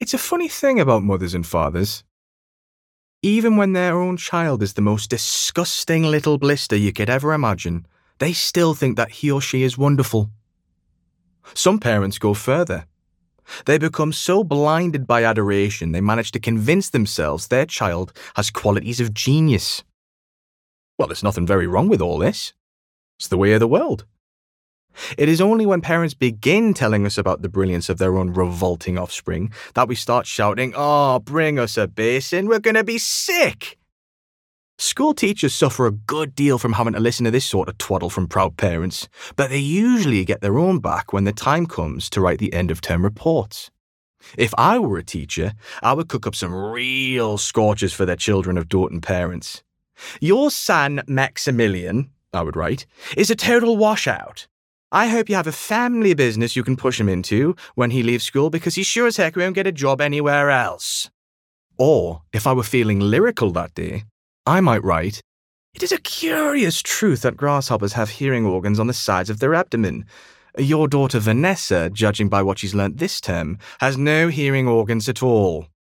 It's a funny thing about mothers and fathers. Even when their own child is the most disgusting little blister you could ever imagine, they still think that he or she is wonderful. Some parents go further. They become so blinded by adoration they manage to convince themselves their child has qualities of genius. Well, there's nothing very wrong with all this. It's the way of the world. It is only when parents begin telling us about the brilliance of their own revolting offspring that we start shouting, "Oh, bring us a basin, we're going to be sick!" School teachers suffer a good deal from having to listen to this sort of twaddle from proud parents, but they usually get their own back when the time comes to write the end-of-term reports. If I were a teacher, I would cook up some real scorchers for their children of doting parents. "Your son, Maximilian," I would write, "is a total washout. I hope you have a family business you can push him into when he leaves school because he sure as heck won't get a job anywhere else." Or, if I were feeling lyrical that day, I might write, "It is a curious truth that grasshoppers have hearing organs on the sides of their abdomen. Your daughter Vanessa, judging by what she's learnt this term, has no hearing organs at all."